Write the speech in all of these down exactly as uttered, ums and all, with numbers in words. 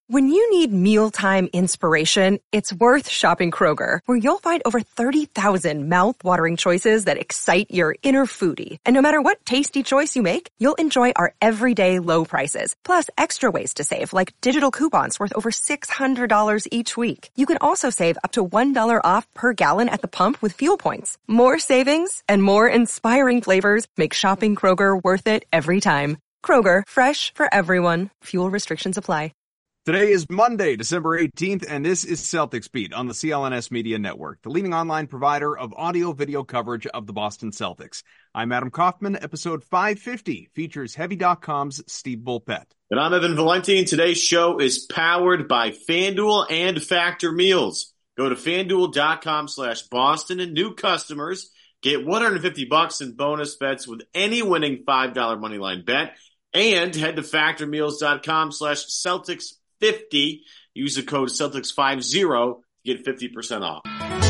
When you need mealtime inspiration, it's worth shopping Kroger, where you'll find over thirty thousand mouth-watering choices that excite your inner foodie. And no matter what tasty choice you make, you'll enjoy our everyday low prices, plus extra ways to save, like digital coupons worth over six hundred dollars each week. You can also save up to one dollar off per gallon at the pump with fuel points. More savings and more inspiring flavors make shopping Kroger worth it every time. Kroger, fresh for everyone. Fuel restrictions apply. Today is Monday, December eighteenth, and this is Celtics Beat on the C L N S Media Network, the leading online provider of audio-video coverage of the Boston Celtics. I'm Adam Kaufman. Episode five fifty features Heavy dot com's Steve Bulpett. And I'm Evan Valenti, and today's show is powered by FanDuel and Factor Meals. Go to FanDuel.com slash Boston, and new customers get one hundred fifty bucks in bonus bets with any winning five dollar moneyline bet. And head to FactorMeals.com slash Celtics. fifty. Use the code Celtics fifty to get fifty percent off.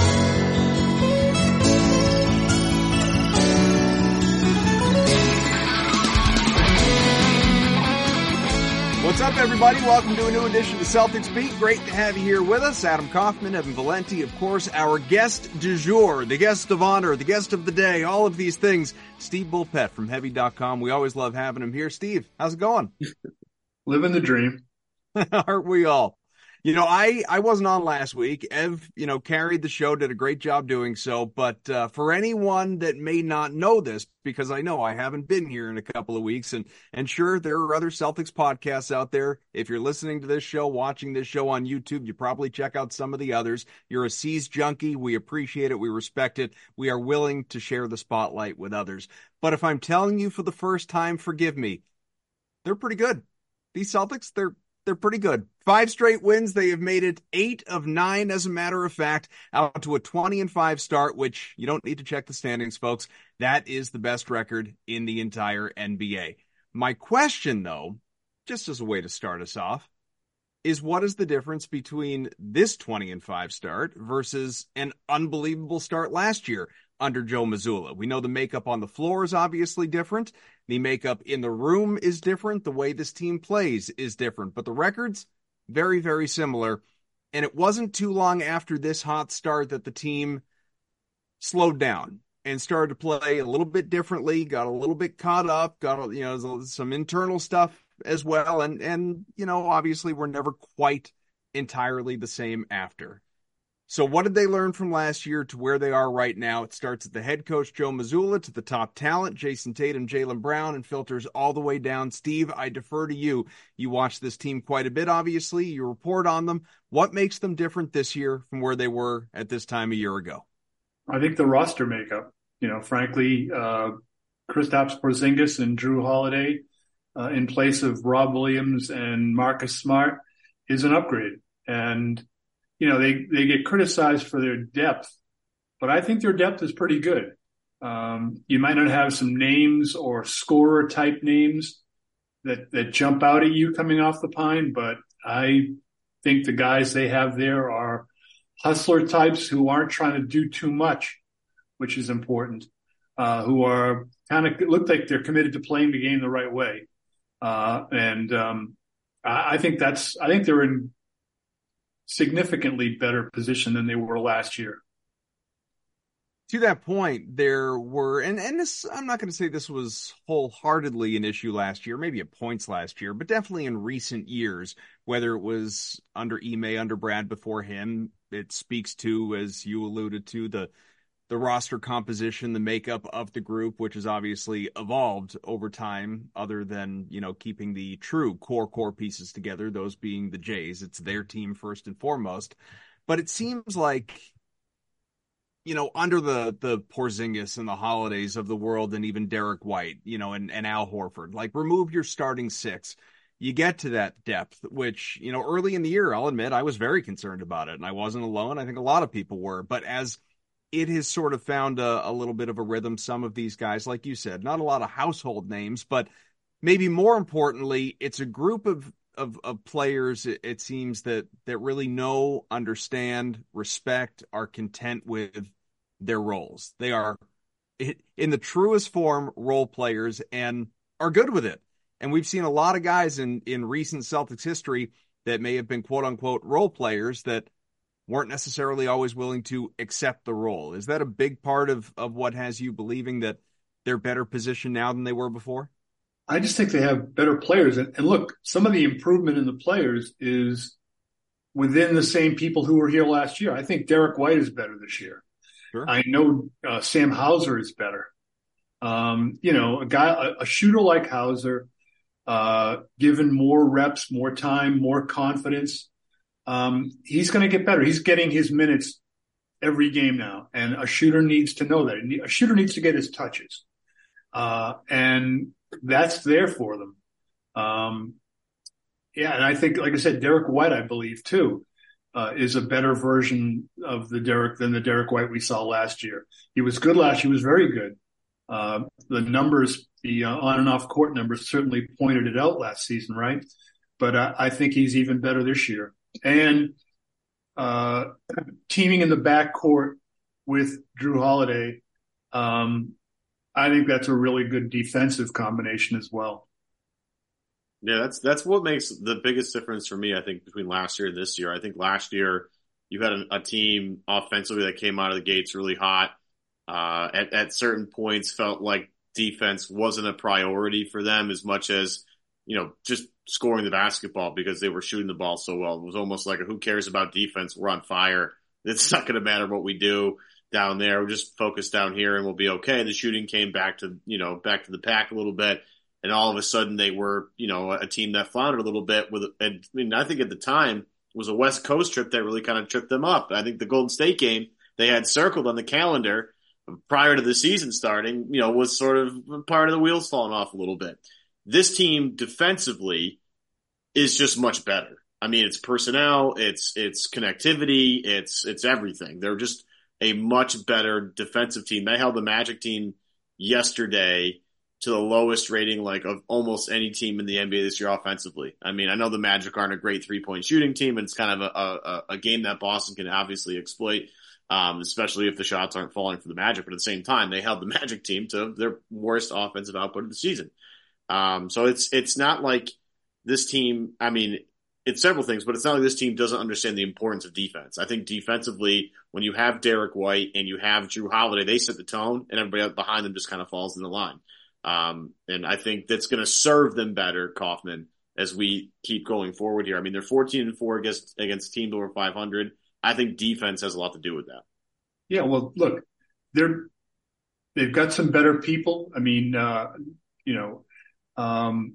What's up, everybody? Welcome to a new edition of Celtics Beat. Great to have you here with us. Adam Kaufman, Evan Valenti, of course, our guest du jour, the guest of honor, the guest of the day, all of these things. Steve Bulpett from Heavy dot com. We always love having him here. Steve, how's it going? Living the dream. Aren't we all? You know, I, I wasn't on last week. Ev, you know, carried the show, did a great job doing so. But uh, for anyone that may not know this, because I know I haven't been here in a couple of weeks, and, and sure, there are other Celtics podcasts out there. If you're listening to this show, watching this show on YouTube, you probably check out some of the others. You're a C's junkie. We appreciate it. We respect it. We are willing to share the spotlight with others. But if I'm telling you for the first time, forgive me. They're pretty good. These Celtics, they're They're pretty good. Five straight wins. They have made it eight of nine, as a matter of fact, out to a twenty and five start, which you don't need to check the standings, folks. That is the best record in the entire N B A. My question, though, just as a way to start us off, is what is the difference between this twenty and five start versus an unbelievable start last year under Joe Mazzulla? We know the makeup on the floor is obviously different. The makeup in the room is different. The way this team plays is different. But the records, very, very similar. And it wasn't too long after this hot start that the team slowed down and started to play a little bit differently, got a little bit caught up, got, you know, some internal stuff as well. And, and you know, obviously we're never quite entirely the same after. So what did they learn from last year to where they are right now? It starts at the head coach, Joe Mazzulla, to the top talent, Jason Tatum, Jaylen Brown, and filters all the way down. Steve, I defer to you. You watch this team quite a bit, obviously. You report on them. What makes them different this year from where they were at this time a year ago? I think the roster makeup. You know, frankly, uh, Kristaps Porzingis and Drew Holiday uh, in place of Rob Williams and Marcus Smart is an upgrade. And you know, they, they get criticized for their depth, but I think their depth is pretty good. Um, you might not have some names or scorer type names that, that jump out at you coming off the pine, but I think the guys they have there are hustler types who aren't trying to do too much, which is important, uh, who are kind of look like they're committed to playing the game the right way. Uh, and, um, I, I think that's, I think they're in significantly better position than they were last year. To that point, there were, and, and this, I'm not going to say this was wholeheartedly an issue last year, maybe at points last year, but definitely in recent years, whether it was under Ime, under Brad before him, it speaks to, as you alluded to, the the roster composition, the makeup of the group, which has obviously evolved over time, other than, you know, keeping the true core, core pieces together, those being the Jays. It's their team first and foremost. But it seems like, you know, under the, the Porzingis and the Holidays of the world, and even Derek White, you know, and, and Al Horford, like, remove your starting six. You get to that depth, which, you know, early in the year, I'll admit, I was very concerned about it, and I wasn't alone. I think a lot of people were. But as it has sort of found a, a little bit of a rhythm, some of these guys, like you said, not a lot of household names, but maybe more importantly, it's a group of of, of players, it, it seems, that that really know, understand, respect, are content with their roles. They are, in the truest form, role players and are good with it. And we've seen a lot of guys in, in recent Celtics history that may have been quote unquote role players that weren't necessarily always willing to accept the role. Is that a big part of, of what has you believing that they're better positioned now than they were before? I just think they have better players. And, and look, some of the improvement in the players is within the same people who were here last year. I think Derek White is better this year. Sure. I know uh, Sam Hauser is better. Um, you know, a guy, a, a shooter like Hauser, uh, given more reps, more time, more confidence, um, he's going to get better. He's getting his minutes every game now. And a shooter needs to know that. A shooter needs to get his touches. Uh, and that's there for them. Um, yeah. And I think, like I said, Derek White, I believe too, uh, is a better version of the Derek than the Derek White we saw last year. He was good last year. He was very good. Uh, the numbers, the uh, on and off court numbers certainly pointed it out last season, right? But I, I think he's even better this year. And uh, teaming in the backcourt with Drew Holiday, um, I think that's a really good defensive combination as well. Yeah, that's that's what makes the biggest difference for me, I think, between last year and this year. I think last year you had a, a team offensively that came out of the gates really hot. Uh, at, at certain points felt like defense wasn't a priority for them as much as, you know, just scoring the basketball because they were shooting the ball so well. It was almost like a, who cares about defense? We're on fire. It's not going to matter what we do down there. We'll just focus down here and we'll be okay. The shooting came back to, you know, back to the pack a little bit. And all of a sudden they were, you know, a team that floundered a little bit with, and I mean, I think at the time it was a West Coast trip that really kind of tripped them up. I think the Golden State game they had circled on the calendar prior to the season starting, you know, was sort of part of the wheels falling off a little bit. This team defensively is just much better. I mean, it's personnel, it's it's connectivity, it's it's everything. They're just a much better defensive team. They held the Magic team yesterday to the lowest rating like of almost any team in the N B A this year offensively. I mean, I know the Magic aren't a great three-point shooting team, and it's kind of a, a, a game that Boston can obviously exploit. Um, especially if the shots aren't falling for the Magic, but at the same time, they held the Magic team to their worst offensive output of the season. Um, so it's, it's not like this team, I mean, it's several things, but it's not like this team doesn't understand the importance of defense. I think defensively, when you have Derek White and you have Drew Holiday, they set the tone and everybody behind them just kind of falls in the line. Um, and I think that's going to serve them better, Kaufman, as we keep going forward here. I mean, they're fourteen and four against, against teams over five hundred. I think defense has a lot to do with that. Yeah, well, look, they're they've got some better people. I mean, uh, you know, um,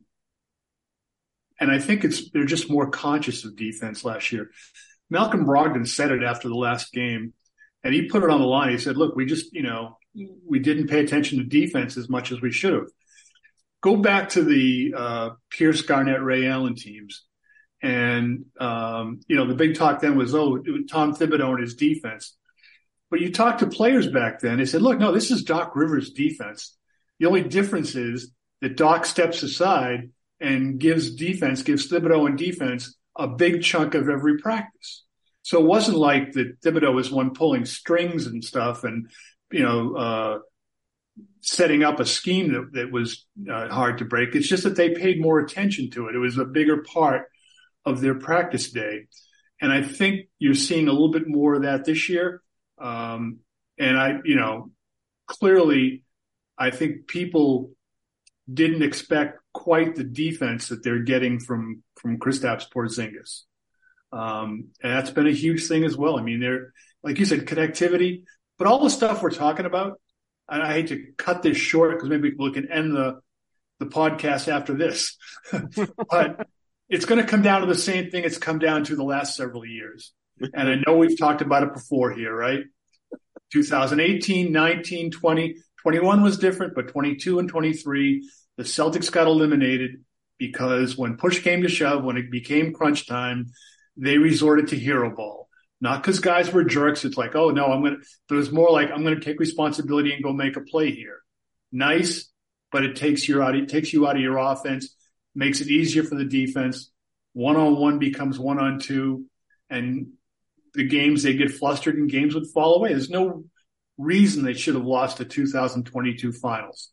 and I think it's they're just more conscious of defense last year. Malcolm Brogdon said it after the last game, and he put it on the line. He said, "Look, we just, you know, we didn't pay attention to defense as much as we should have." Go back to the uh, Pierce, Garnett, Ray Allen teams. And, um, you know, the big talk then was, oh, it was Tom Thibodeau and his defense. But you talk to players back then, they said, look, no, this is Doc Rivers' defense. The only difference is that Doc steps aside and gives defense, gives Thibodeau and defense a big chunk of every practice. So it wasn't like that Thibodeau was one pulling strings and stuff and, you know, uh, setting up a scheme that, that was uh, hard to break. It's just that they paid more attention to it. It was a bigger part of their practice day. And I think you're seeing a little bit more of that this year. Um, and I, you know, clearly I think people didn't expect quite the defense that they're getting from, from Kristaps Porzingis. Um, and that's been a huge thing as well. I mean, they're, like you said, connectivity, but all the stuff we're talking about, and I hate to cut this short because maybe we can end the, the podcast after this, but it's going to come down to the same thing it's come down to the last several years. And I know we've talked about it before here, right? twenty eighteen, nineteen, twenty, twenty-one was different, but twenty-two and twenty-three, the Celtics got eliminated because when push came to shove, when it became crunch time, they resorted to hero ball. Not because guys were jerks. It's like, oh no, I'm going to, but it was more like, I'm going to take responsibility and go make a play here. Nice, but it takes you out, it takes you out of your offense. Makes it easier for the defense. One-on-one becomes one-on-two, and the games, they get flustered and games would fall away. There's no reason they should have lost the two thousand twenty-two finals,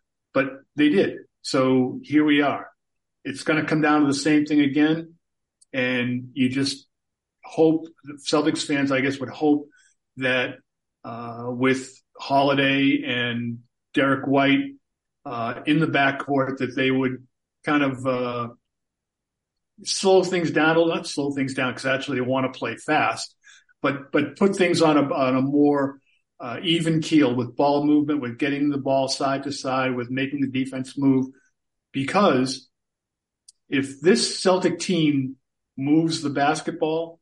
but they did. So here we are. It's going to come down to the same thing again. And you just hope, Celtics fans, I guess, would hope that uh, with Holiday and Derek White uh, in the backcourt, that they would kind of uh, slow things down, not slow things down because actually they want to play fast, but but put things on a on a more uh, even keel with ball movement, with getting the ball side to side, with making the defense move. Because if this Celtic team moves the basketball,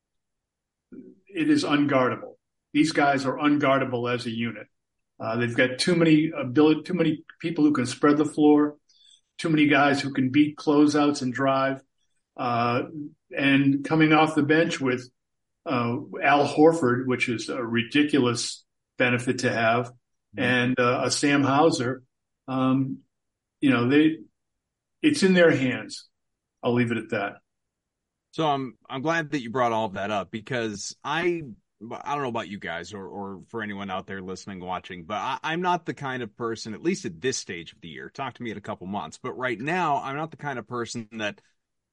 it is unguardable. These guys are unguardable as a unit. Uh, they've got too many ability, too many people who can spread the floor, too many guys who can beat closeouts and drive. Uh, and coming off the bench with uh, Al Horford, which is a ridiculous benefit to have, mm-hmm. and uh, a Sam Hauser, um, you know, they it's in their hands. I'll leave it at that. So I'm I'm glad that you brought all of that up, because I I don't know about you guys or or for anyone out there listening, watching, but I, I'm not the kind of person, at least at this stage of the year, talk to me in a couple months, but right now I'm not the kind of person that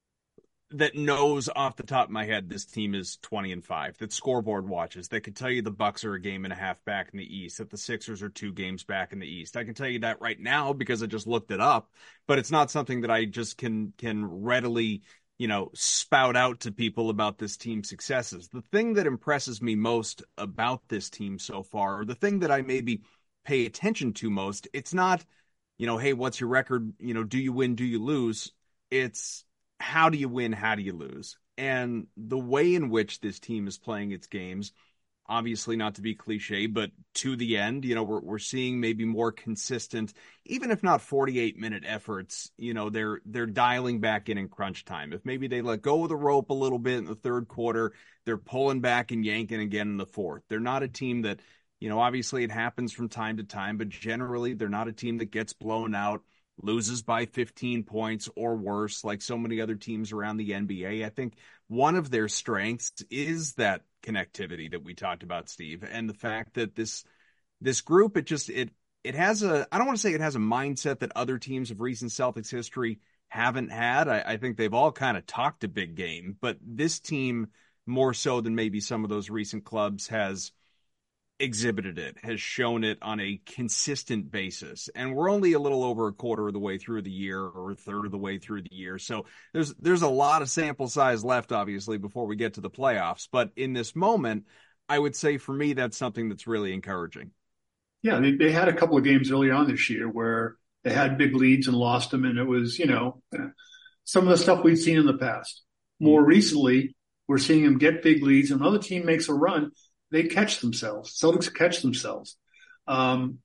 that knows off the top of my head this team is twenty and five, that scoreboard watches, that could tell you the Bucks are a game and a half back in the East, that the Sixers are two games back in the East. I can tell you that right now because I just looked it up, but it's not something that I just can can readily, you know, spout out to people about this team's successes. The thing that impresses me most about this team so far, or the thing that I maybe pay attention to most, it's not, you know, hey, what's your record? You know, do you win? Do you lose? It's how do you win? How do you lose? And the way in which this team is playing its games, obviously not to be cliche, but to the end, you know, we're we're seeing maybe more consistent, even if not forty-eight minute efforts. You know, they're they're dialing back in in crunch time. If maybe they let go of the rope a little bit in the third quarter, they're pulling back and yanking again in the fourth. They're not a team that, you know, obviously it happens from time to time, but generally they're not a team that gets blown out, loses by fifteen points or worse, like so many other teams around the N B A. I think one of their strengths is that connectivity that we talked about, Steve, and the fact that this this group, it just it it has a, I don't want to say it has a mindset that other teams of recent Celtics history haven't had. I, I think they've all kind of talked a big game, but this team, more so than maybe some of those recent clubs, has exhibited it, has shown it on a consistent basis. And we're only a little over a quarter of the way through the year, or a third of the way through the year. So there's there's a lot of sample size left, obviously, before we get to the playoffs. But in this moment, I would say for me, that's something that's really encouraging. Yeah, they, they had a couple of games early on this year where they had big leads and lost them. And it was, you know, some of the stuff we've seen in the past. More recently, we're seeing them get big leads, and another team makes a run, they catch themselves. Celtics catch themselves. Um,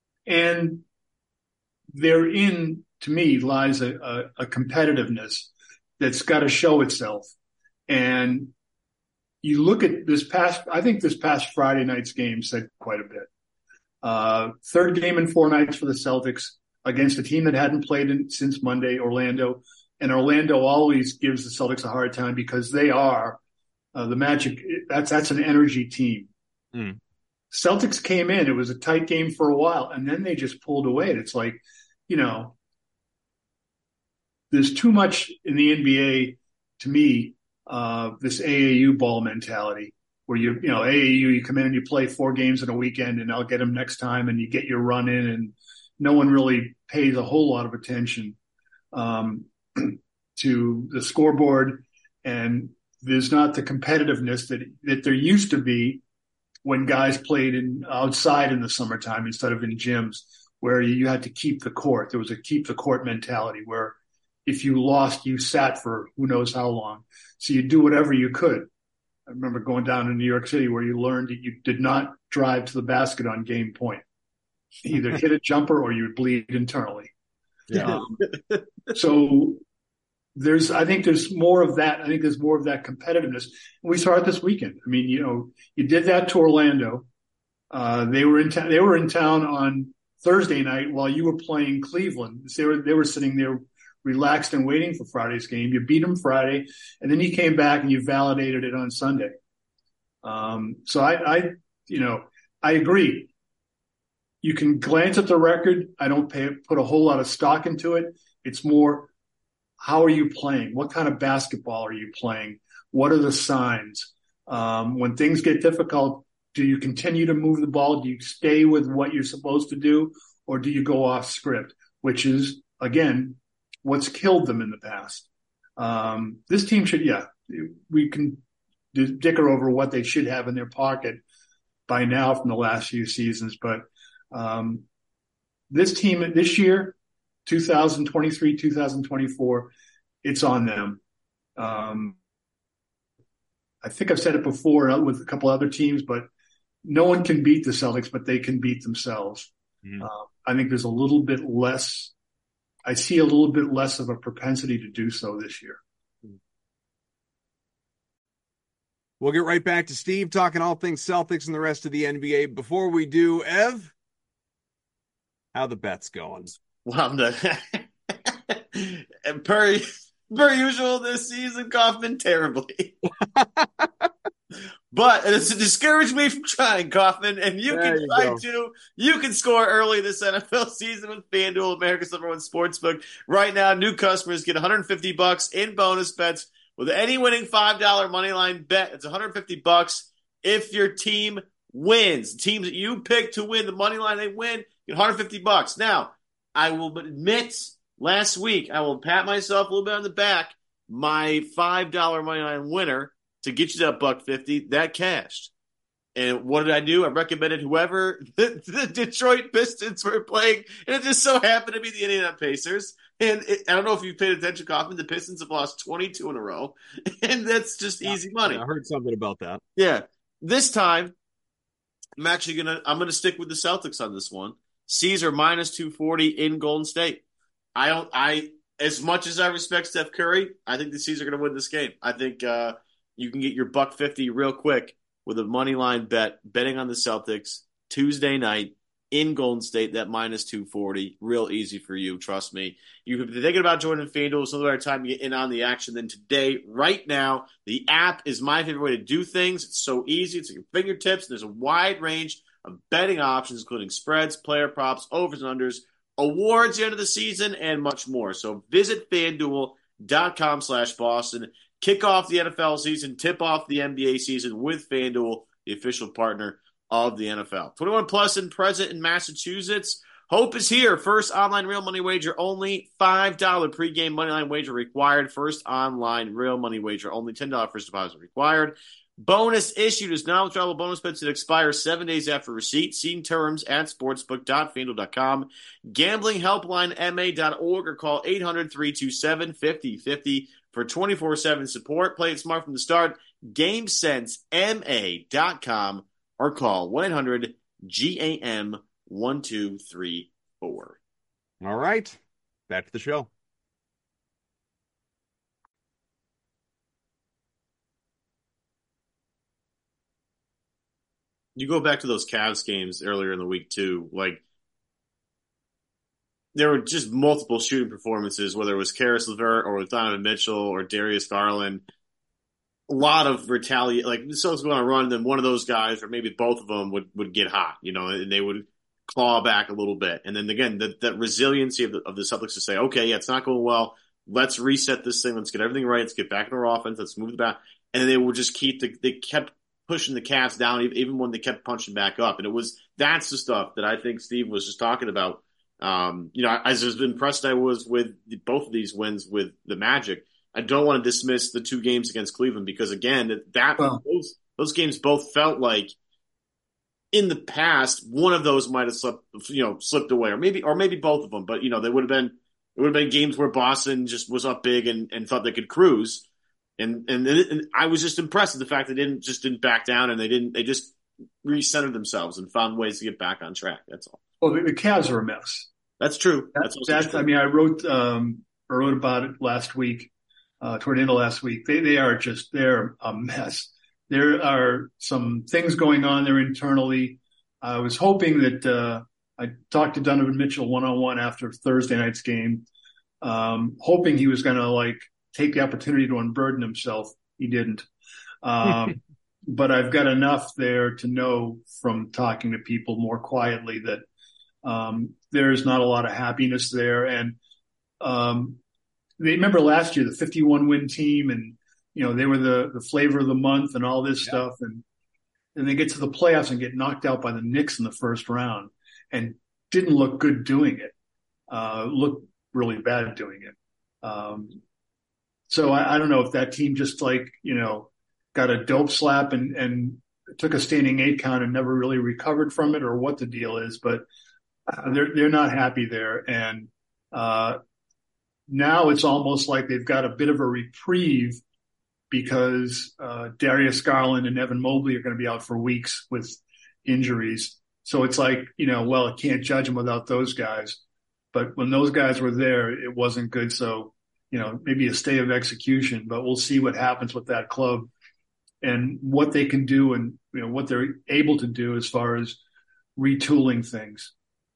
and therein, to me, lies a, a, a competitiveness that's got to show itself. And you look at this past, I think this past Friday night's game said quite a bit. Uh, third game in four nights for the Celtics against a team that hadn't played in, since Monday, Orlando. And Orlando always gives the Celtics a hard time because they are Uh, the Magic, that's that's an energy team. Mm. Celtics came in. It was a tight game for a while, and then they just pulled away. And it's like, you know, there's too much in the N B A, to me, uh, this A A U ball mentality where, you you know, A A U, you come in and you play four games in a weekend, and I'll get them next time, and you get your run in, and no one really pays a whole lot of attention um, to the scoreboard, and there's not the competitiveness that that there used to be when guys played in outside in the summertime instead of in gyms, where you had to keep the court. There was a keep the court mentality where if you lost, you sat for who knows how long. So you do whatever you could. I remember going down to New York City where you learned that you did not drive to the basket on game point. Either hit a jumper or you would bleed internally. Yeah. Um, so there's, I think there's more of that. I think there's more of that competitiveness. And we saw it this weekend. I mean, you know, you did that to Orlando. Uh, they were in town, they were in town on Thursday night while you were playing Cleveland. They were, they were sitting there relaxed and waiting for Friday's game. You beat them Friday, and then you came back and you validated it on Sunday. Um, so I, I, you know, I agree. You can glance at the record. I don't pay, put a whole lot of stock into it. It's more, how are you playing? What kind of basketball are you playing? What are the signs? Um, when things get difficult, do you continue to move the ball? Do you stay with what you're supposed to do? Or do you go off script, which is, again, what's killed them in the past? Um, this team should, yeah, we can dicker over what they should have in their pocket by now from the last few seasons. But um, this team this year, two thousand twenty-three, two thousand twenty-four, it's on them. Um, I think I've said it before with a couple other teams, but no one can beat the Celtics, but they can beat themselves. Mm-hmm. Uh, I think there's a little bit less, I see a little bit less of a propensity to do so this year. We'll get right back to Steve talking all things Celtics and the rest of the N B A. Before we do, Ev, how the bets going? Well, I'm the per, per usual this season, Kaufman, terribly. But it's to discourage me from trying, Kaufman, and you there can you try go. too. You can score early this N F L season with FanDuel, America's number one sportsbook. Right now, new customers get one hundred fifty bucks in bonus bets with any winning five dollar moneyline bet. It's one hundred fifty bucks if your team wins. The teams that you pick to win the moneyline, they win, get one hundred fifty bucks. Now, I will admit, last week, I will pat myself a little bit on the back. My five dollar moneyline winner to get you that buck fifty, that cashed. And what did I do? I recommended whoever the, the Detroit Pistons were playing, and it just so happened to be the Indiana Pacers. And it, I don't know if you've paid attention, Kaufman, the Pistons have lost twenty-two in a row, and that's just yeah, easy money. I heard something about that. Yeah. This time, I'm actually going to I'm gonna stick with the Celtics on this one. C's are minus two forty in Golden State. I don't – I as much as I respect Steph Curry, I think the C's are going to win this game. I think uh, – you can get your buck fifty real quick with a money line bet, betting on the Celtics Tuesday night in Golden State, that minus two forty. Real easy for you, trust me. You've been thinking about joining FanDuel. It's no better time to get in on the action than today. Right now, the app is my favorite way to do things. It's so easy. It's at your fingertips. There's a wide range of betting options, including spreads, player props, overs and unders, awards at the end of the season, and much more. So visit FanDuel.com slash Boston. Kick off the N F L season, tip off the N B A season with FanDuel, the official partner of the N F L. twenty-one plus and present in Massachusetts. Hope is here. First online real money wager only. five dollar pregame moneyline wager required. First online real money wager only. ten dollars first deposit required. Bonus issued is non-withdrawable bonus bets that expire seven days after receipt. See terms at sportsbook dot fanduel dot com. Gambling helpline M A dot org or call eight hundred, three two seven, five oh five oh for twenty-four seven support. Play it smart from the start. game sense M A dot com or call one eight hundred G A M one two three four. All right. Back to the show. You go back to those Cavs games earlier in the week, too. Like, there were just multiple shooting performances, whether it was Karis LeVert or Donovan Mitchell or Darius Garland. A lot of retaliate. Like, the Celtics go on a run, and then one of those guys, or maybe both of them, would, would get hot, you know, and they would claw back a little bit. And then, again, that, that resiliency of the, of the Celtics to say, okay, yeah, it's not going well. Let's reset this thing. Let's get everything right. Let's get back in our offense. Let's move the back. And then they would just keep the – they kept – pushing the Cavs down even when they kept punching back up. And it was, that's the stuff that I think Steve was just talking about. Um, you know, as impressed I was with both of these wins with the Magic, I don't want to dismiss the two games against Cleveland because again, that, well, those, those games both felt like in the past, one of those might have slipped, you know, slipped away or maybe, or maybe both of them, but you know, they would have been, it would have been games where Boston just was up big and, and thought they could cruise. And, and and I was just impressed with the fact they didn't just didn't back down and they didn't they just recentered themselves and found ways to get back on track. That's all. Well, the, the Cavs are a mess. That's true. That, that's also that's true. I mean, I wrote um I wrote about it last week, uh, toward the end of last week. They they are just they're a mess. There are some things going on there internally. I was hoping that uh, I talked to Donovan Mitchell one on one after Thursday night's game, um, hoping he was going to like. take the opportunity to unburden himself. He didn't. Um, but I've got enough there to know from talking to people more quietly that um, there's not a lot of happiness there. And um, they remember last year, the fifty-one win team, and, you know, they were the, the flavor of the month and all this yeah. stuff. And and they get to the playoffs and get knocked out by the Knicks in the first round and didn't look good doing it. Uh, looked really bad doing it. Um, so I, I don't know if that team just like, you know, got a dope slap and, and took a standing eight count and never really recovered from it, or what the deal is, but uh, they're, they're not happy there. And, uh, now it's almost like they've got a bit of a reprieve because, uh, Darius Garland and Evan Mobley are going to be out for weeks with injuries. So it's like, you know, well, I can't judge them without those guys. But when those guys were there, it wasn't good. So, you know, maybe a stay of execution, but we'll see what happens with that club and what they can do and, you know, what they're able to do as far as retooling things.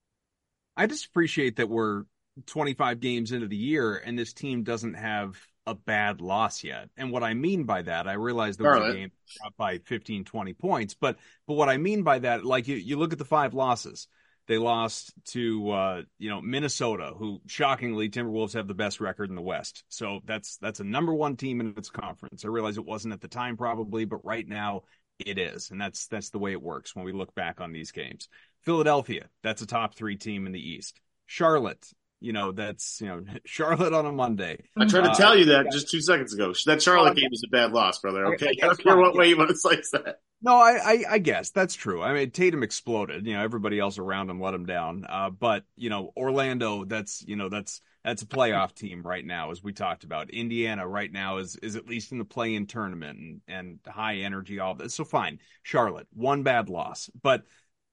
I just appreciate that we're twenty-five games into the year and this team doesn't have a bad loss yet. And what I mean by that, I realize there was Charlotte. a game dropped by fifteen, twenty points, but, but what I mean by that, like you, you look at the five losses. They lost to, uh, you know, Minnesota, who shockingly Timberwolves have the best record in the West. So that's that's a number one team in its conference. I realize it wasn't at the time probably, but right now it is. And that's that's the way it works when we look back on these games. Philadelphia, that's a top three team in the East. Charlotte, you know, that's, you know, Charlotte on a Monday. I tried to uh, tell you that yeah. just two seconds ago. That Charlotte game is a bad loss, brother. Okay. I, I don't care what yeah. way you want to slice that. No, I, I, I guess that's true. I mean, Tatum exploded. You know, everybody else around him let him down. Uh, but you know, Orlando, that's you know, that's that's a playoff team right now, as we talked about. Indiana right now is is at least in the play-in tournament and and high energy, all that. So fine. Charlotte, one bad loss, but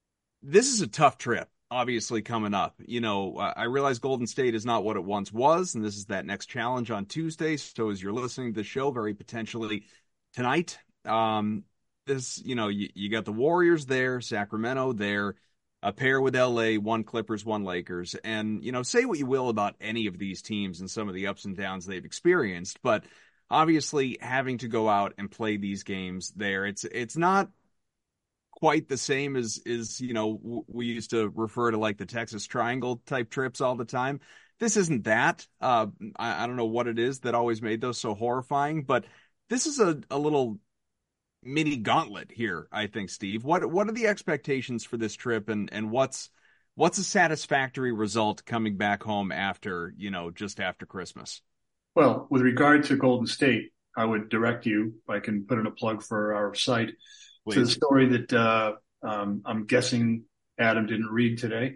this is a tough trip. Obviously coming up. You know, I realize Golden State is not what it once was, and this is that next challenge on Tuesday. So as you're listening to the show, very potentially tonight. Um, This, you know, you, you got the Warriors there, Sacramento there, a pair with L A, one Clippers, one Lakers. And, you know, say what you will about any of these teams and some of the ups and downs they've experienced, but obviously having to go out and play these games there, it's it's not quite the same as, is, you know, we used to refer to like the Texas Triangle type trips all the time. This isn't that. Uh, I, I don't know what it is that always made those so horrifying, but this is a, a little mini gauntlet here, I think, Steve. What what are the expectations for this trip, and and what's what's a satisfactory result coming back home after, you know, just after Christmas? Well, with regard to Golden State, I would direct you, if I can put in a plug for our site, Please. to the story that uh, um, I'm guessing Adam didn't read today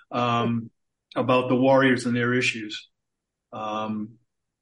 um, about the Warriors and their issues. Um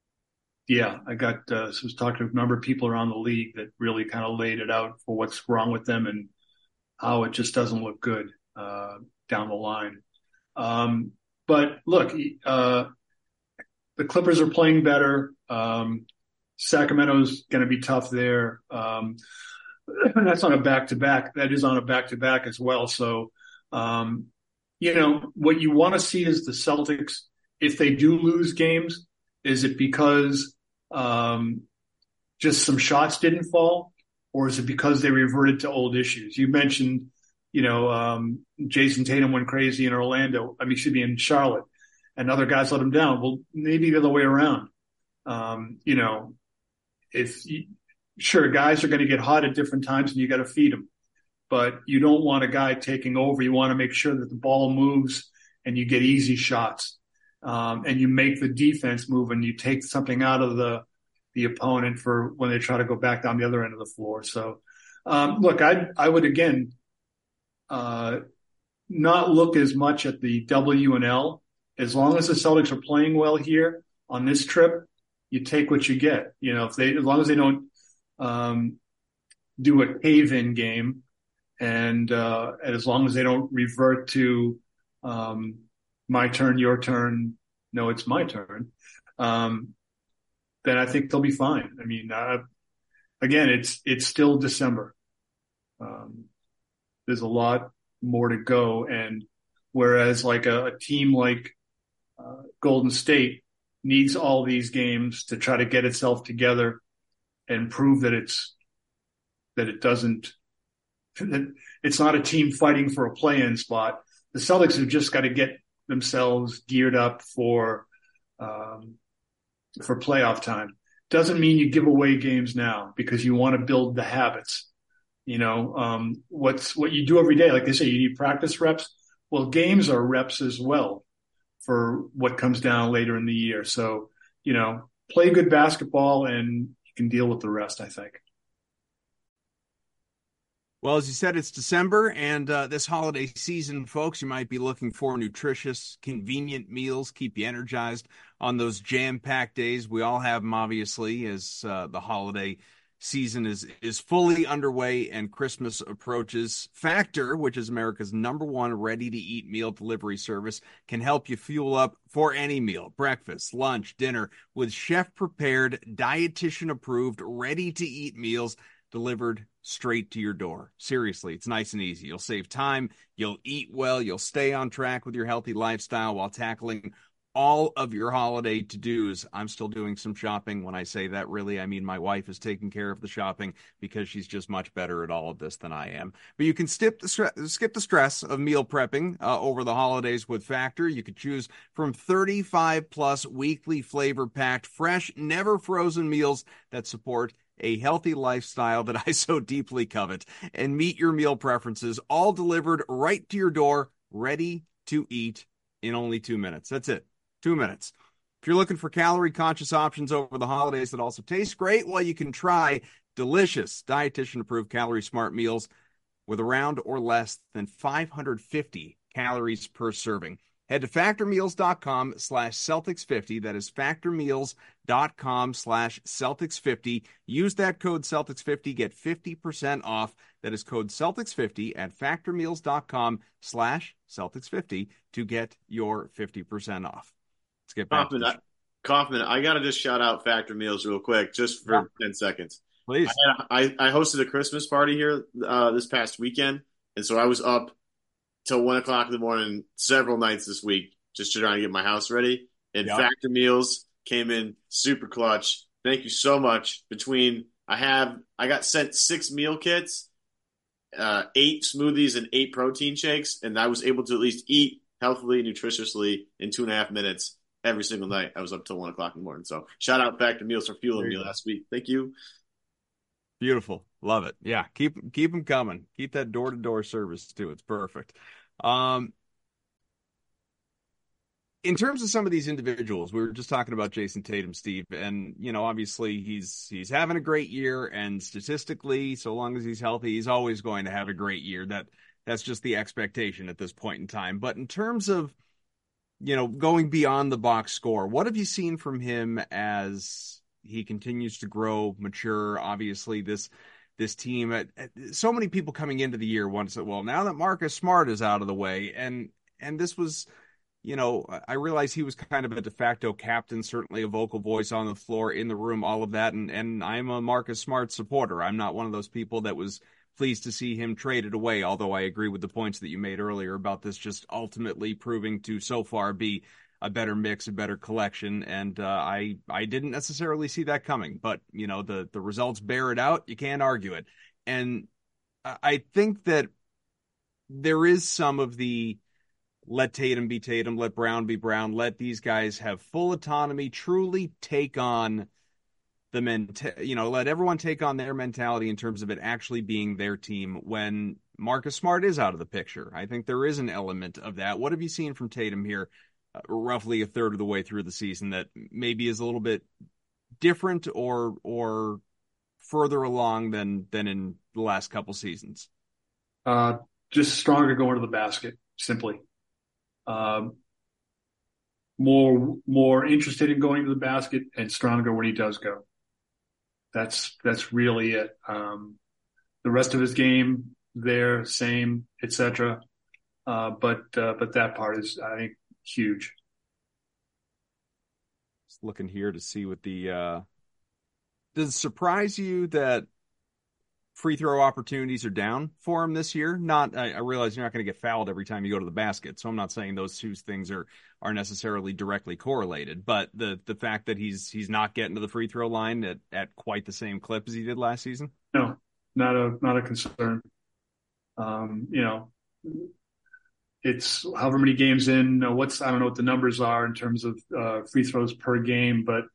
Yeah, I got, uh, was talking to a number of people around the league that really kind of laid it out for what's wrong with them and how it just doesn't look good, uh, down the line. Um, but look, uh, the Clippers are playing better. Um, Sacramento's going to be tough there. Um, that's on a back to back. That is on a back to back as well. So, um, you know, what you want to see is the Celtics, if they do lose games, is it because um, just some shots didn't fall, or is it because they reverted to old issues? You mentioned, you know, um, Jason Tatum went crazy in Orlando. I mean, excuse me, in Charlotte, and other guys let him down. Well, maybe the other way around. Um, you know, if you, sure, guys are going to get hot at different times, and you got to feed them, but you don't want a guy taking over. You want to make sure that the ball moves and you get easy shots. Um, and you make the defense move and you take something out of the, the opponent for when they try to go back down the other end of the floor. So, um, look, I, I would again, uh, not look as much at the W and L. As long as the Celtics are playing well here on this trip, you take what you get. You know, if they, as long as they don't, um, do a cave-in game and, uh, and as long as they don't revert to, um, my turn, your turn, no, it's my turn, um, then I think they'll be fine. I mean, uh, again, it's it's still December. Um, there's a lot more to go. And whereas like a, a team like uh, Golden State needs all these games to try to get itself together and prove that it's that it doesn't that it's not a team fighting for a play-in spot. The Celtics have just got to get themselves geared up for um, for playoff time. Doesn't mean you give away games now because you want to build the habits. You know, um, what's what you do every day. Like they say, you need practice reps. Well, games are reps as well for what comes down later in the year. So, you know, play good basketball and you can deal with the rest, I think. Well, as you said, it's December, and uh, this holiday season, folks, you might be looking for nutritious, convenient meals, keep you energized on those jam-packed days. We all have them, obviously, as uh, the holiday season is is fully underway and Christmas approaches. Factor, which is America's number one ready-to-eat meal delivery service, can help you fuel up for any meal, breakfast, lunch, dinner, with chef-prepared, dietitian-approved, ready-to-eat meals delivered straight to your door. Seriously, it's nice and easy. You'll save time, you'll eat well, you'll stay on track with your healthy lifestyle while tackling all of your holiday to-dos. I'm still doing some shopping. When I say that, really, I mean my wife is taking care of the shopping because she's just much better at all of this than I am. But you can skip the, stre- skip the stress of meal prepping uh, over the holidays with Factor. You could choose from thirty-five plus weekly flavor-packed, fresh, never frozen meals that support a healthy lifestyle that I so deeply covet, and meet your meal preferences, all delivered right to your door, ready to eat in only two minutes. That's it. Two minutes. If you're looking for calorie-conscious options over the holidays that also taste great, well, you can try delicious, dietitian-approved calorie-smart meals with around or less than five hundred fifty calories per serving. Head to factormeals.com slash Celtics50. That is factormeals.com slash Celtics50. Use that code Celtics fifty. Get fifty percent off. That is code Celtics fifty at factormeals.com slash Celtics50 to get your fifty percent off. Let's get back Kaufman, to I, Kaufman, I got to just shout out Factor Meals real quick, just for yeah. ten seconds. Please. I, had, I, I hosted a Christmas party here uh, this past weekend, and so I was up till one o'clock in the morning several nights this week just trying to get my house ready. And yep. Factor Meals came in super clutch. Thank you so much. Between I have I got sent six meal kits, uh, eight smoothies, and eight protein shakes, and I was able to at least eat healthily, nutritiously in two and a half minutes every single night. I was up till one o'clock in the morning. So shout out Factor Meals for fueling me last week. Thank you. Beautiful. Love it. Yeah. Keep, keep them coming. Keep that door to door service too. It's perfect. Um, in terms of some of these individuals, we were just talking about Jason Tatum, Steve, and, you know, obviously he's, he's having a great year, and statistically, so long as he's healthy, he's always going to have a great year. That that's just the expectation at this point in time. But in terms of, you know, going beyond the box score, what have you seen from him as he continues to grow, mature? Obviously, this this team, at, at, so many people coming into the year once said, well, now that Marcus Smart is out of the way, and and this was, you know, I realize he was kind of a de facto captain, certainly a vocal voice on the floor, in the room, all of that, and and I'm a Marcus Smart supporter. I'm not one of those people that was pleased to see him traded away, although I agree with the points that you made earlier about this just ultimately proving to so far be a better mix, a better collection, and uh, I I didn't necessarily see that coming, but you know, the the results bear it out. You can't argue it, and I think that there is some of the let Tatum be Tatum, let Brown be Brown, let these guys have full autonomy, truly take on the ment, you know, let everyone take on their mentality in terms of it actually being their team when Marcus Smart is out of the picture. I think there is an element of that. What have you seen from Tatum here, uh, roughly a third of the way through the season, that maybe is a little bit different or or further along than than in the last couple seasons? Uh, just stronger going to the basket, simply. Um, more more interested in going to the basket and stronger when he does go. That's that's really it. Um, the rest of his game, there, same, et cetera. Uh, but uh, but that part is, I think, huge. Just looking here to see what the uh, does it surprise you that free throw opportunities are down for him this year? Not, I, I realize you're not going to get fouled every time you go to the basket, so I'm not saying those two things are are necessarily directly correlated. But the the fact that he's he's not getting to the free throw line at, at quite the same clip as he did last season? No, not a not a concern. Um, you know, it's however many games in. What's I don't know what the numbers are in terms of uh, free throws per game, but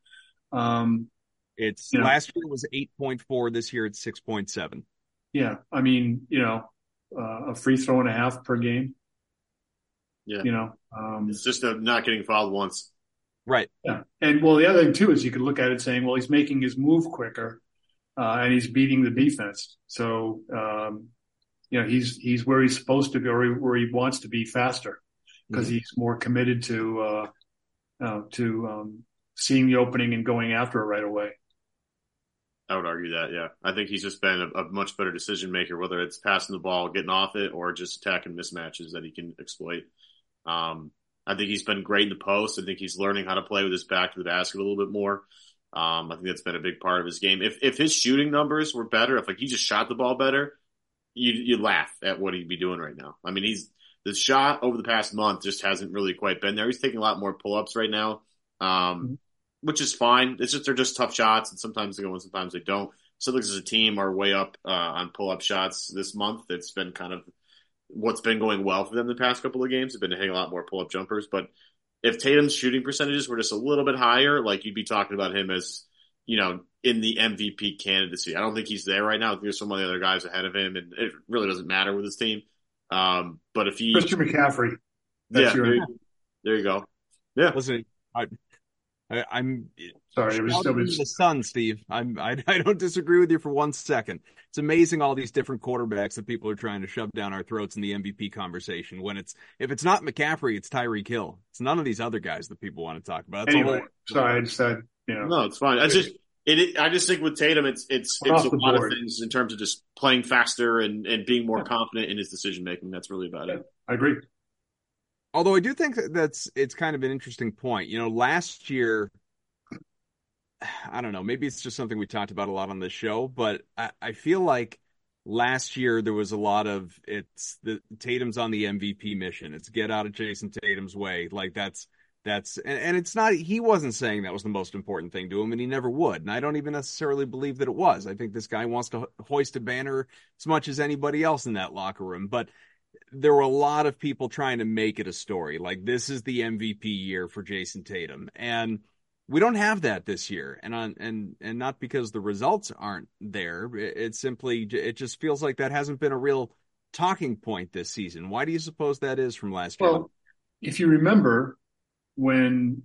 Um, It's you know, last year was eight point four. This year it's six point seven. yeah, I mean, you know, uh, a free throw and a half per game. Yeah. You know, um, It's just a not getting fouled once. Right. yeah. And well, the other thing too is you could look at it saying, well, he's making his move quicker, uh, and he's beating the defense. So, um, you know, he's he's where he's supposed to be, or where he wants to be faster, because mm-hmm. he's more committed to uh, uh, to um, seeing the opening and going after it right away. I would argue that, yeah. I think he's just been a, a much better decision maker, whether it's passing the ball, getting off it, or just attacking mismatches that he can exploit. Um, I think he's been great in the post. I think he's learning how to play with his back to the basket a little bit more. Um, I think that's been a big part of his game. If if his shooting numbers were better, if like he just shot the ball better, you you laugh at what he'd be doing right now. I mean, he's the shot over the past month just hasn't really quite been there. He's taking a lot more pull ups right now, um, mm-hmm. which is fine. It's just they're just tough shots, and sometimes they go and sometimes they don't. Celtics as a team are way up uh, on pull up shots this month. It's been kind of what's been going well for them the past couple of games. They've been hitting a lot more pull up jumpers, but if Tatum's shooting percentages were just a little bit higher, like you'd be talking about him as, you know, in the M V P candidacy. I don't think he's there right now. I think there's so many other guys ahead of him, and it really doesn't matter with his team. Um, but if he, Mister McCaffrey, that's yeah, your... there, you, there you go. Yeah, listen, I, I, I'm sorry, it was, it was... the sun, Steve. I'm, I, I don't disagree with you for one second. It's amazing all these different quarterbacks that people are trying to shove down our throats in the M V P conversation. When it's if it's not McCaffrey, it's Tyreek Hill. It's none of these other guys that people want to talk about. That's anyway, all sorry, I just said, you know, no, it's fine. I just it, it. I just think with Tatum, it's it's We're it's a lot board. of things in terms of just playing faster and and being more yeah. confident in his decision making. That's really about yeah, it. I agree. Although I do think that that's it's kind of an interesting point. You know, last year. I don't know, maybe it's just something we talked about a lot on this show, but I, I feel like last year there was a lot of it's the Tatum's on the M V P mission. It's get out of Jason Tatum's way. Like that's that's and, and it's not he wasn't saying that was the most important thing to him, and he never would. And I don't even necessarily believe that it was. I think this guy wants to hoist a banner as much as anybody else in that locker room. But there were a lot of people trying to make it a story. Like this is the M V P year for Jason Tatum. And we don't have that this year, and on and and not because the results aren't there. It's simply it just feels like that hasn't been a real talking point this season. Why do you suppose that is from last year? Well, if you remember when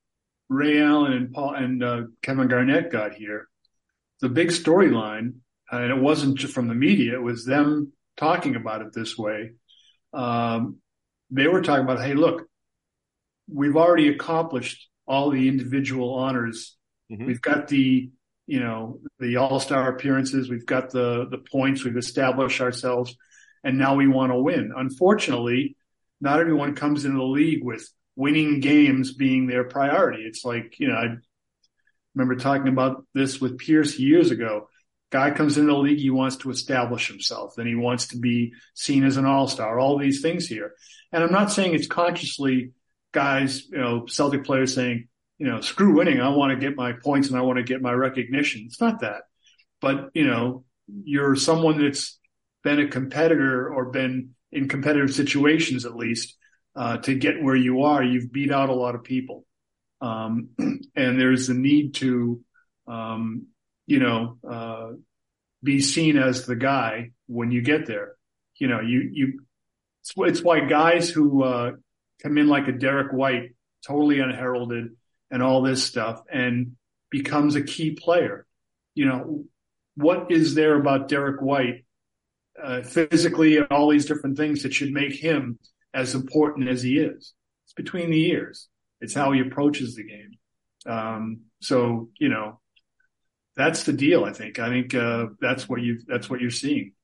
Ray Allen and Paul and uh, Kevin Garnett got here, the big storyline, uh, and it wasn't just from the media; it was them talking about it this way. Um, they were talking about, hey, look, we've already accomplished all the individual honors. Mm-hmm. We've got the, you know, the all-star appearances. We've got the, the points. We've established ourselves, and now we want to win. Unfortunately, not everyone comes into the league with winning games being their priority. It's like, you know, I remember talking about this with Pierce years ago. Guy comes into the league, he wants to establish himself, then he wants to be seen as an all-star, all these things here. And I'm not saying it's consciously guys, you know, Celtic players saying, you know, screw winning. I want to get my points and I want to get my recognition. It's not that. But, you know, you're someone that's been a competitor or been in competitive situations, at least, uh, to get where you are. You've beat out a lot of people. Um, and there's a need to, um, you know, uh, be seen as the guy when you get there. You know, you, you, it's, it's why guys who, uh, come in like a Derek White, totally unheralded and all this stuff, and becomes a key player. You know, what is there about Derek White uh, physically and all these different things that should make him as important as he is? It's between the ears. It's how he approaches the game. Um, so, you know, that's the deal, I think. I think uh, that's what you that's what you're seeing.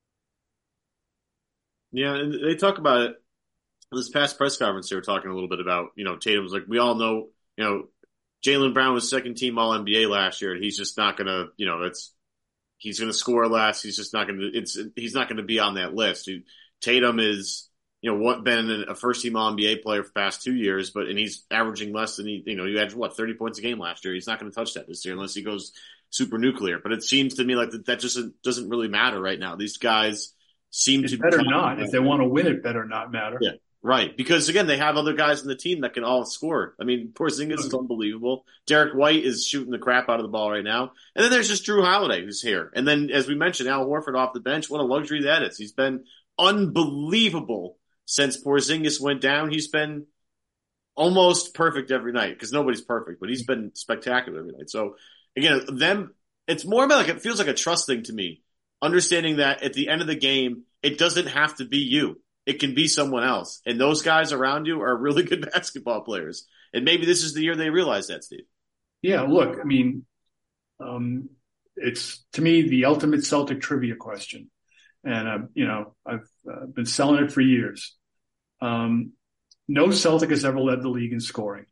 Yeah, and they talk about it. This past press conference, they were talking a little bit about, you know, Tatum was like, we all know, you know, Jaylen Brown was second team All N B A last year, and he's just not going to, you know, it's, he's going to score less. He's just not going to, it's, he's not going to be on that list. Tatum is, you know, what been a first team All N B A player for the past two years, but, and he's averaging less than he, you know, you had what, thirty points a game last year. He's not going to touch that this year unless he goes super nuclear. But it seems to me like that, that just doesn't, doesn't really matter right now. These guys seem it to better not. If they want to win, it better not matter. Yeah. Right, because again, they have other guys in the team that can all score. I mean, Porzingis is unbelievable. Derek White is shooting the crap out of the ball right now. And then there's just Drew Holiday who's here. And then, as we mentioned, Al Horford off the bench. What a luxury that is. He's been unbelievable since Porzingis went down. He's been almost perfect every night, because nobody's perfect, but he's been spectacular every night. So, again, them, it's more about like, it feels like a trust thing to me, understanding that at the end of the game, it doesn't have to be you. It can be someone else. And those guys around you are really good basketball players. And maybe this is the year they realize that, Steve. Yeah, look, I mean, um, it's, to me, the ultimate Celtic trivia question. And, uh, you know, I've uh, been selling it for years. Um, no Celtic has ever led the league in scoring.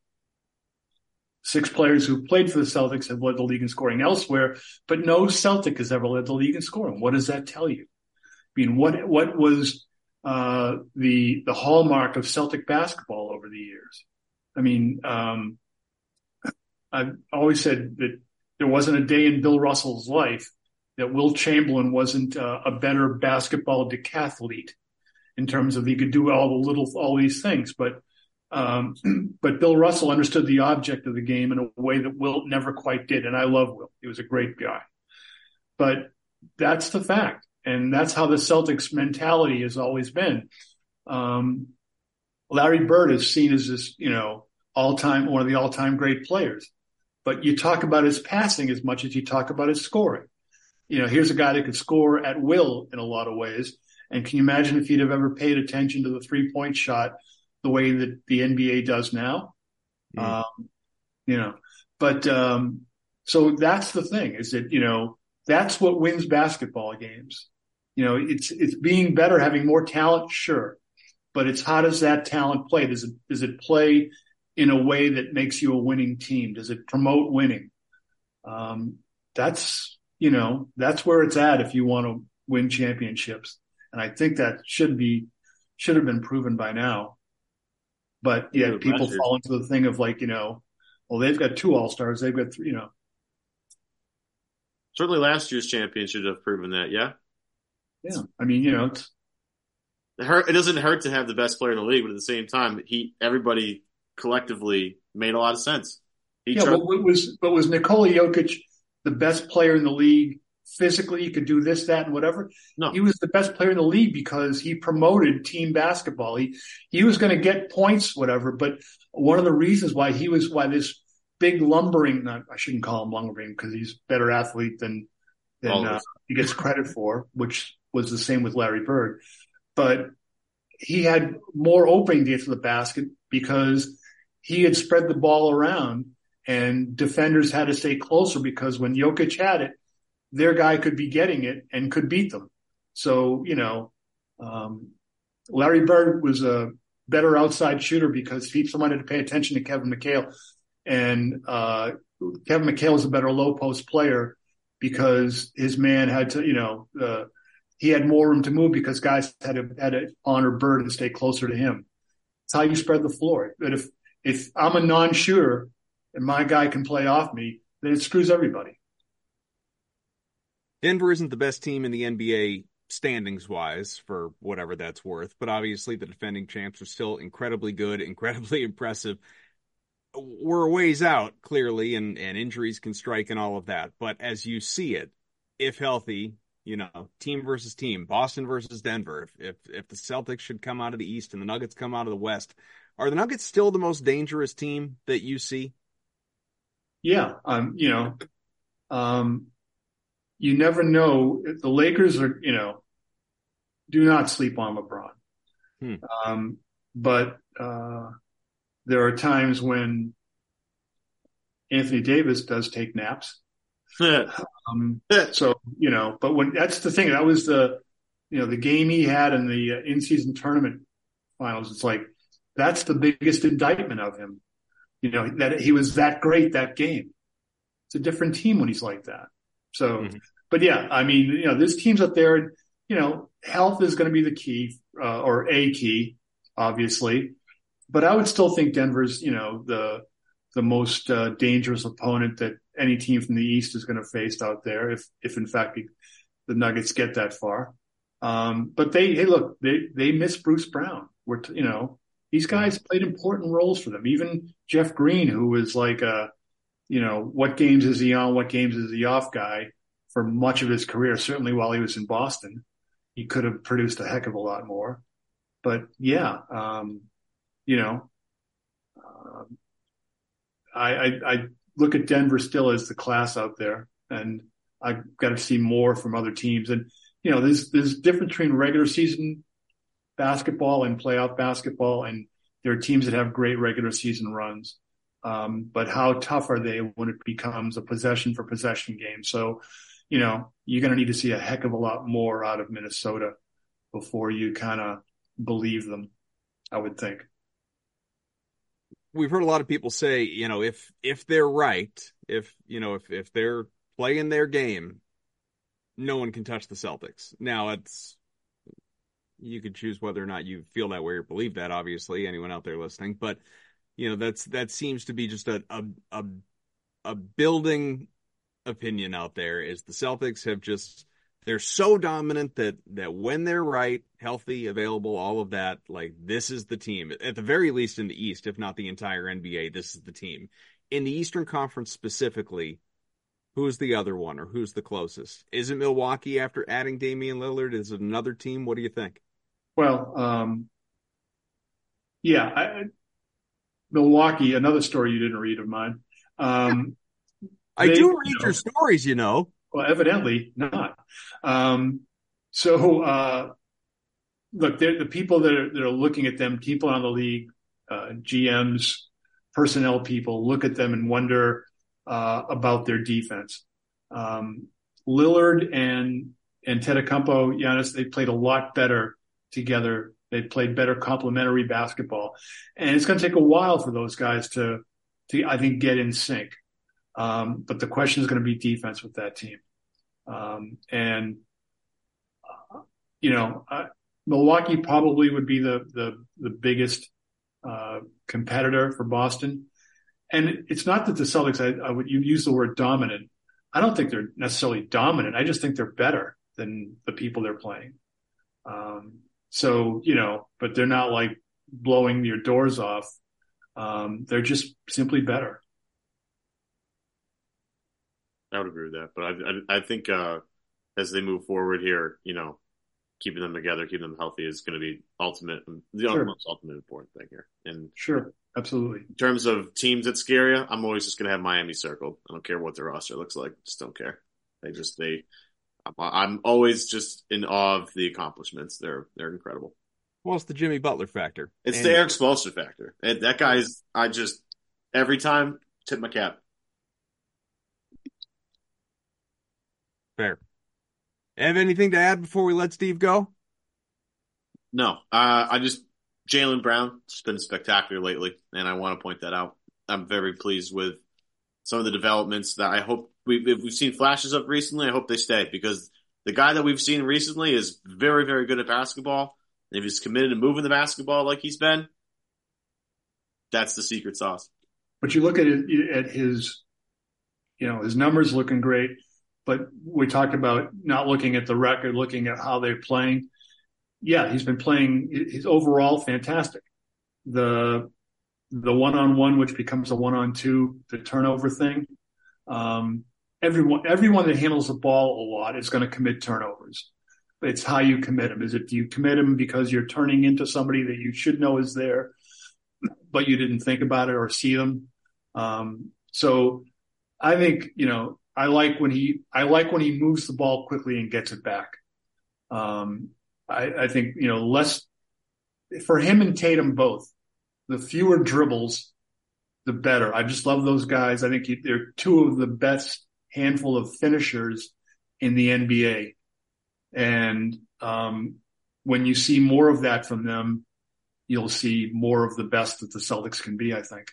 Six players who played for the Celtics have led the league in scoring elsewhere, but no Celtic has ever led the league in scoring. What does that tell you? I mean, what, what was, Uh, the, the hallmark of Celtic basketball over the years? I mean, um, I've always said that there wasn't a day in Bill Russell's life that Wilt Chamberlain wasn't uh, a better basketball decathlete in terms of he could do all the little, all these things. But, um, but Bill Russell understood the object of the game in a way that Wilt never quite did. And I love Wilt. He was a great guy, but that's the fact. And that's how the Celtics mentality has always been. Um, Larry Bird is seen as this, you know, all-time, one of the all-time great players. But you talk about his passing as much as you talk about his scoring. You know, here's a guy that could score at will in a lot of ways. And can you imagine if he'd have ever paid attention to the three-point shot the way that the N B A does now? Mm. Um, you know, but um, so that's the thing, is that, you know, that's what wins basketball games. You know, it's, it's being better, having more talent, sure. But it's how does that talent play? Does it, does it play in a way that makes you a winning team? Does it promote winning? Um, that's, you know, that's where it's at if you want to win championships. And I think that should be, should have been proven by now. But yeah, yeah people pressure. fall into the thing of like, you know, well, they've got two all-stars. They've got three, you know. Certainly last year's champion should have proven that, yeah? Yeah, I mean, you know, it's, it, hurt, it doesn't hurt to have the best player in the league, but at the same time, he everybody collectively made a lot of sense. He yeah, tried- but was but was Nikola Jokic the best player in the league physically? He could do this, that, and whatever. No, he was the best player in the league because he promoted team basketball. He he was going to get points, whatever. But one of the reasons why he was why this big lumbering, not, I shouldn't call him lumbering because he's a better athlete than than uh, he gets credit for, which was the same with Larry Bird. But he had more opening to get to the basket because he had spread the ball around and defenders had to stay closer because when Jokic had it, their guy could be getting it and could beat them. So, you know, um, Larry Bird was a better outside shooter because he wanted to pay attention to Kevin McHale. And uh, Kevin McHale was a better low post player because his man had to, you know, uh, he had more room to move because guys had to, had to honor Bird and stay closer to him. It's how you spread the floor. But if, if I'm a non-shooter and my guy can play off me, then it screws everybody. Denver isn't the best team in the N B A standings-wise, for whatever that's worth, but obviously the defending champs are still incredibly good, incredibly impressive. We're a ways out, clearly, and, and injuries can strike and all of that. But as you see it, if healthy, you know, team versus team, Boston versus Denver, if, if if the Celtics should come out of the East and the Nuggets come out of the West, are the Nuggets still the most dangerous team that you see? Yeah, um, you know, um, you never know. The Lakers are, you know, do not sleep on LeBron. Hmm. Um, but uh, there are times when Anthony Davis does take naps. um, so, you know, but when that's the thing, that was the, you know, the game he had in the uh, in-season tournament finals. It's like, that's the biggest indictment of him. You know, that he was that great that game. It's a different team when he's like that. So, mm-hmm. But yeah, I mean, you know, there's teams up there, you know, health is going to be the key, uh, or a key, obviously. But I would still think Denver's, you know, the, the most uh, dangerous opponent that any team from the East is going to face out there, if, if in fact the Nuggets get that far. Um, but they, hey, look, they, they miss Bruce Brown. We're, t- you know, These guys played important roles for them. Even Jeff Green, who was like a, you know, what games is he on, what games is he off guy for much of his career, certainly while he was in Boston. He could have produced a heck of a lot more. But yeah, um, you know, uh, I, I, I look at Denver still as the class out there, and I've got to see more from other teams. And, you know, there's, there's difference between regular season basketball and playoff basketball, and there are teams that have great regular season runs. Um, but how tough are they when it becomes a possession for possession game? So, you know, you're going to need to see a heck of a lot more out of Minnesota before you kind of believe them, I would think. We've heard a lot of people say, you know, if, if they're right, if, you know, if, if they're playing their game, no one can touch the Celtics. Now it's, you could choose whether or not you feel that way or believe that, obviously, anyone out there listening, but you know, that's, that seems to be just a, a, a, a building opinion out there is the Celtics have just, they're so dominant that, that when they're right, healthy, available, all of that, like this is the team at the very least in the East, if not the entire N B A, this is the team in the Eastern Conference specifically. Who's the other one or who's the closest? Is it Milwaukee after adding Damian Lillard? Is it another team? What do you think? Well, um, yeah, I, Milwaukee, another story you didn't read of mine. Um, I they, do read you know, your stories, you know. Well, evidently not. Um, so, uh, look, the people that are, that are looking at them, people on the league, uh, G Ms, personnel people, look at them and wonder uh, about their defense. Um, Lillard and and Antetokounmpo, Giannis, they played a lot better together. They played better complementary basketball, and it's going to take a while for those guys to, to I think, get in sync. Um, but the question is going to be defense with that team. Um, and, uh, you know, uh, Milwaukee probably would be the, the, the biggest, uh, competitor for Boston. And it's not that the Celtics, I, I would, you use the word dominant. I don't think they're necessarily dominant. I just think they're better than the people they're playing. Um, so, you know, but they're not like blowing your doors off. Um, they're just simply better. I would agree with that, but I I, I think uh, as they move forward here, you know, keeping them together, keeping them healthy is going to be ultimate, the sure. most ultimate important thing here. And sure, absolutely. In terms of teams that scare you, I'm always just going to have Miami circled. I don't care what their roster looks like, just don't care. They just they, I'm, I'm always just in awe of the accomplishments. They're they're incredible. Well, it's the Jimmy Butler factor. It's and- the Eric Spoelstra factor. And that guy's I just every time tip my cap. Fair. Have anything to add before we let Steve go? No. Uh, I just, Jaylen Brown has been spectacular lately, and I want to point that out. I'm very pleased with some of the developments that I hope we, if we've seen flashes of recently, I hope they stay, because the guy that we've seen recently is very, very good at basketball. And if he's committed to moving the basketball like he's been, that's the secret sauce. But you look at it, at his, you know, his numbers looking great. But we talked about not looking at the record, looking at how they're playing. Yeah, he's been playing. He's overall fantastic. The the one-on-one, which becomes a one-on-two, the turnover thing. Um, everyone everyone that handles the ball a lot is going to commit turnovers. It's how you commit them. Is it do you commit them because you're turning into somebody that you should know is there, but you didn't think about it or see them? Um, so I think, you know, I like when he, I like when he moves the ball quickly and gets it back. Um, I, I think, you know, less for him and Tatum both, the fewer dribbles, the better. I just love those guys. I think they're two of the best handful of finishers in the N B A. And, um, when you see more of that from them, you'll see more of the best that the Celtics can be, I think.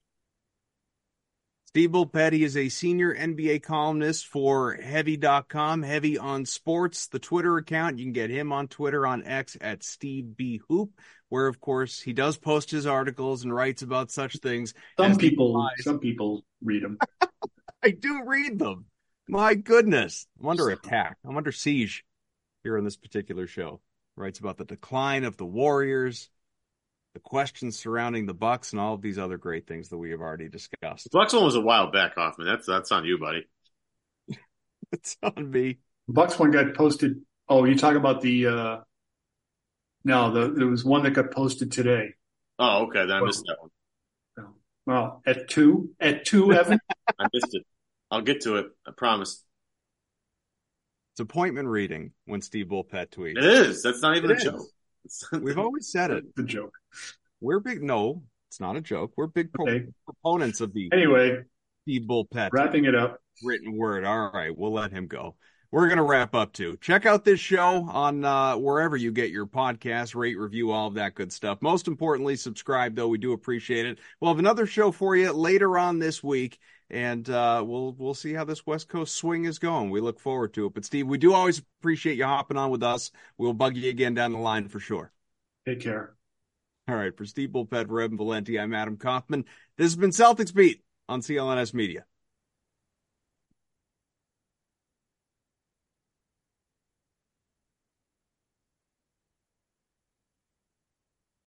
Steve Bulpetti is a senior N B A columnist for Heavy dot com, Heavy on Sports, the Twitter account. You can get him on Twitter, on X, at Steve B. Hoop, where, of course, he does post his articles and writes about such things. Some people, some people read them. I do read them. My goodness. I'm under attack. I'm under siege here on this particular show. Writes about the decline of the Warriors, the the questions surrounding the Bucks, and all of these other great things that we have already discussed. The Bucks one was a while back, Hoffman. That's that's on you, buddy. It's on me. The Bucks one got posted. Oh, you talking about the? Uh, no, the, there was one that got posted today. Oh, okay. Then I missed that one. Well, at two, at two, Evan. I missed it. I'll get to it. I promise. It's appointment reading when Steve Bulpett tweets. It is. That's not even It a joke. We've always said it. The joke. We're big. No, it's not a joke. We're big pro- Okay. proponents of the Anyway, Steve Bulpett wrapping it up. written word. All right, we'll let him go. We're going to wrap up too. Check out this show on uh, wherever you get your podcasts, rate, review, all of that good stuff. Most importantly, subscribe, though. We do appreciate it. We'll have another show for you later on this week, and uh, we'll we'll see how this West Coast swing is going. We look forward to it. But, Steve, we do always appreciate you hopping on with us. We'll bug you again down the line for sure. Take care. All right, for Steve Bulpett, for Evan Valenti, I'm Adam Kaufman. This has been Celtics Beat on C L N S Media.